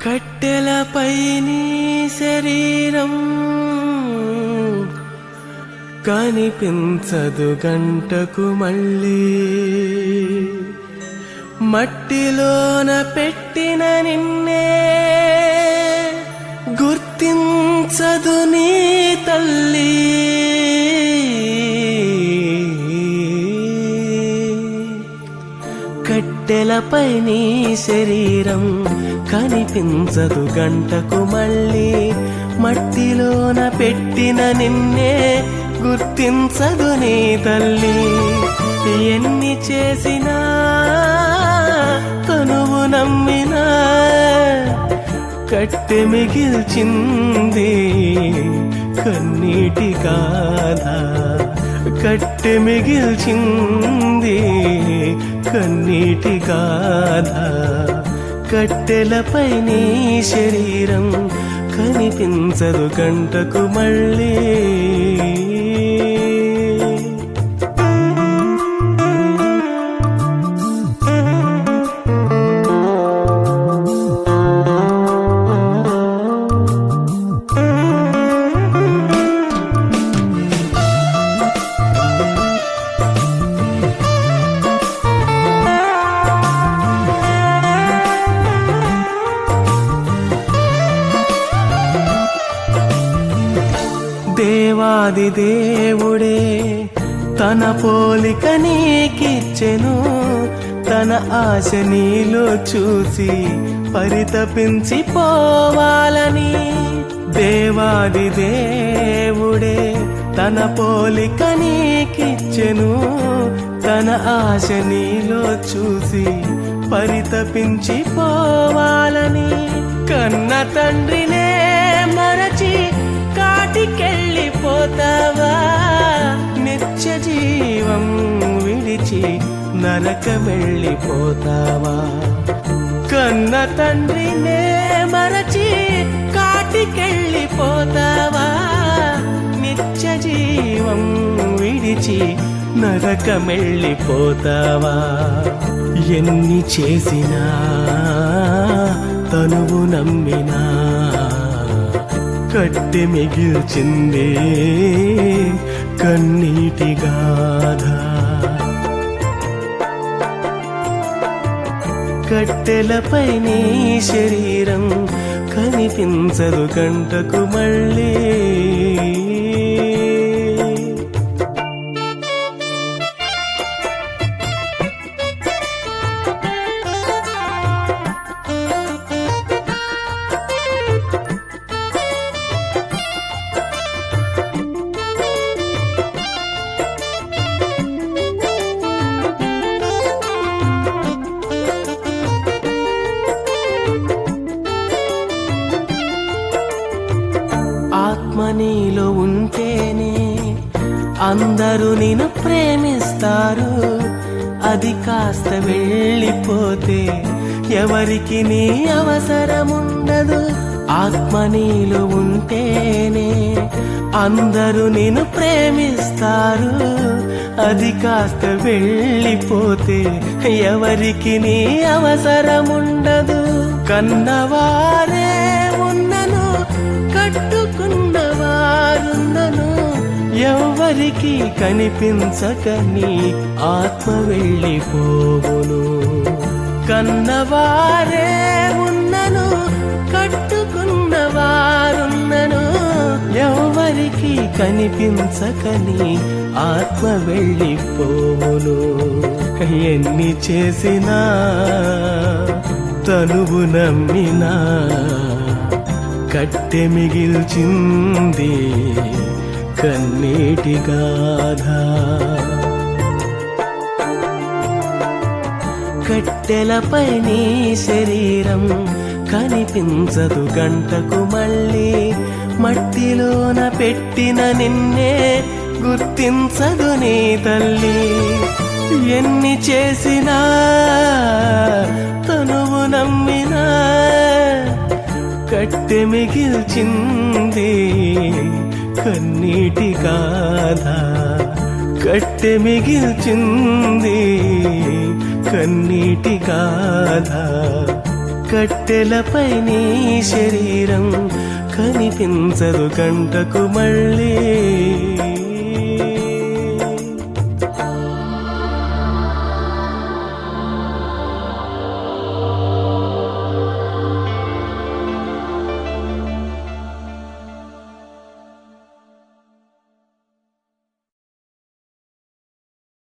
కట్టెలపై నీ శరీరం కనిపించదు గంటకు మళ్ళీ, మట్టిలోన పెట్టిన నిన్నే గుర్తించదు నీ తల్లి. కట్టెలపై నీ శరీరం కనిపించదు గంటకు మళ్ళీ, మట్టిలోన పెట్టిన నిన్నే గుర్తించదు నీ తల్లి. ఎన్ని చేసినా తనువు నమ్మినా కట్టె మిగిల్చింది కన్నీటి గాథ. కట్టె మిగిల్చింది కన్నీటి గాథ. కట్టెలపై నీ శరీరం కనిపించదు గంటకు మళ్ళీ. దేవాది దేవుడే తన పోలిక నీకిచ్చెను, తన ఆశ నీలో చూసి పరితపించి పోవాలని. దేవాది దేవుడే తన పోలిక నీకిచ్చెను, తన ఆశ నీలో చూసి పరితపించి పోవాలని. కన్న తండ్రినే మరచి కాటికెళ్ళిపోతావా, నిత్య జీవం విడిచి నరకమెళ్ళిపోతావా. కన్న తండ్రినే మరచి కాటికెళ్ళిపోతావా, నిత్య జీవం విడిచి నరకమెళ్ళిపోతావా. ఎన్ని చేసినా తనువు నమ్మినా కట్టె మిగిల్చిందే కన్నీటి గాథ. కట్టెలపై నీ శరీరం కనిపించదు గంటకు మళ్ళీ. ఆత్మ నీలో ఉంటేనే అందరూ నిన్ను ప్రేమిస్తారు, అది కాస్త వెళ్ళిపోతే ఎవరికి నీ అవసరముండదు. ఆత్మ నీలో ఉంటేనే అందరూ నిన్ను ప్రేమిస్తారు, అది కాస్త వెళ్ళిపోతే ఎవరికి నీ అవసరముండదు. కన్నవారే ఉన్నను కట్టుకున్నవారున్నను ఎవ్వరికి కనిపించక నీ ఆత్మ వెళ్ళిపోవును. కన్నవారే ఉన్నను కట్టుకున్నవారున్నను ఎవ్వరికి కనిపించక నీ ఆత్మ వెళ్ళిపోవును. ఎన్ని చేసినా తనువు నమ్మినా కట్టె మిగిల్చింది కన్నీటి గాథ. కట్టెలపై నీ శరీరం కనిపించదు గంటకు మళ్ళీ, మట్టిలోన పెట్టిన నిన్నే గుర్తించదు నీ తల్లి. ఎన్ని చేసినా తనువు నమ్మినా కట్టె మిగిల్చింది కన్నీటి గాథ. కట్టె మిగిల్చింది కన్నీటి గాథ. కట్టెలపై నీ శరీరం కనిపించదు కంటకు మళ్ళీ.